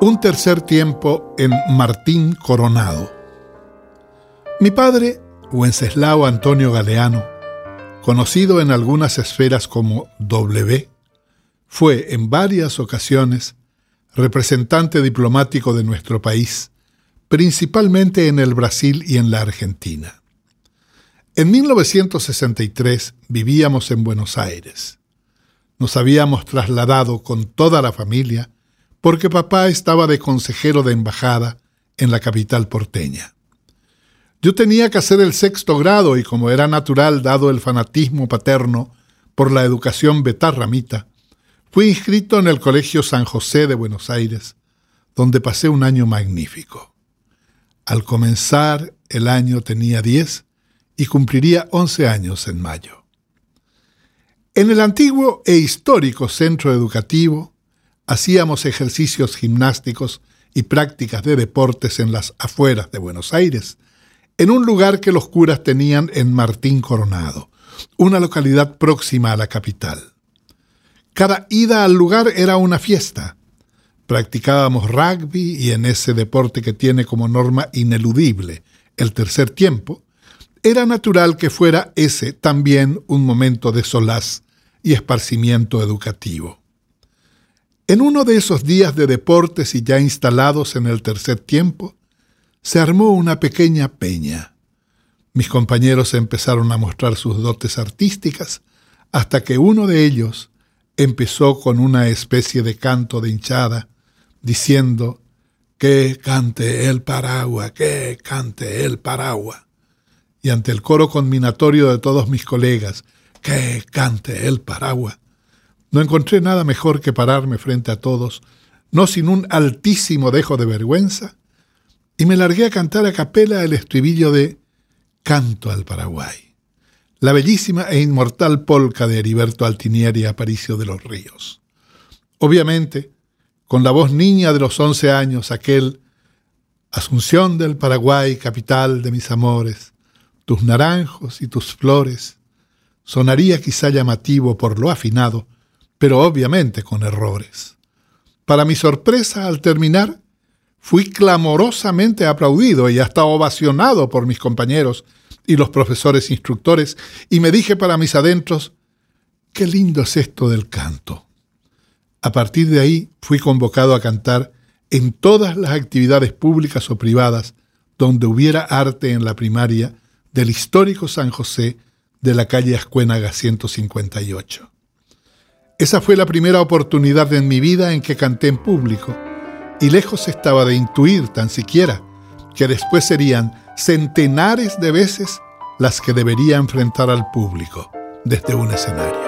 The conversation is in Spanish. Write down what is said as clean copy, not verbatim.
Un tercer tiempo en Martín Coronado. Mi padre, Wenceslao Antonio Galeano, conocido en algunas esferas como W, fue en varias ocasiones representante diplomático de nuestro país, principalmente en el Brasil y en la Argentina. En 1963 vivíamos en Buenos Aires. Nos habíamos trasladado con toda la familia porque papá estaba de consejero de embajada en la capital porteña. Yo tenía que hacer el 6º grado y como era natural dado el fanatismo paterno por la educación betarramita, fui inscrito en el Colegio San José de Buenos Aires, donde pasé un año magnífico. Al comenzar el año tenía 10 y cumpliría 11 años en mayo. En el antiguo e histórico centro educativo hacíamos ejercicios gimnásticos y prácticas de deportes en las afueras de Buenos Aires, en un lugar que los curas tenían en Martín Coronado, una localidad próxima a la capital. Cada ida al lugar era una fiesta. Practicábamos rugby y en ese deporte que tiene como norma ineludible el tercer tiempo, era natural que fuera ese también un momento de solaz y esparcimiento educativo. En uno de esos días de deportes y ya instalados en el tercer tiempo, se armó una pequeña peña. Mis compañeros empezaron a mostrar sus dotes artísticas hasta que uno de ellos empezó con una especie de canto de hinchada, diciendo «¡Que cante el Paragua! ¡Que cante el Paragua!». Y ante el coro conminatorio de todos mis colegas «¡Que cante el Paragua!», no encontré nada mejor que pararme frente a todos, no sin un altísimo dejo de vergüenza, y me largué a cantar a capela el estribillo de «Canto al Paraguay», la bellísima e inmortal polca de Heriberto Altinieri y Aparicio de los Ríos. Obviamente, con la voz niña de los 11 años, aquel «Asunción del Paraguay, capital de mis amores, tus naranjos y tus flores», sonaría quizá llamativo por lo afinado, pero obviamente con errores. Para mi sorpresa, al terminar, fui clamorosamente aplaudido y hasta ovacionado por mis compañeros y los profesores instructores, y me dije para mis adentros, «Qué lindo es esto del canto». A partir de ahí fui convocado a cantar en todas las actividades públicas o privadas donde hubiera arte en la primaria del histórico San José de la calle Ascuénaga 158. Esa fue la primera oportunidad en mi vida en que canté en público, y lejos estaba de intuir tan siquiera que después serían centenares de veces las que debería enfrentar al público desde un escenario.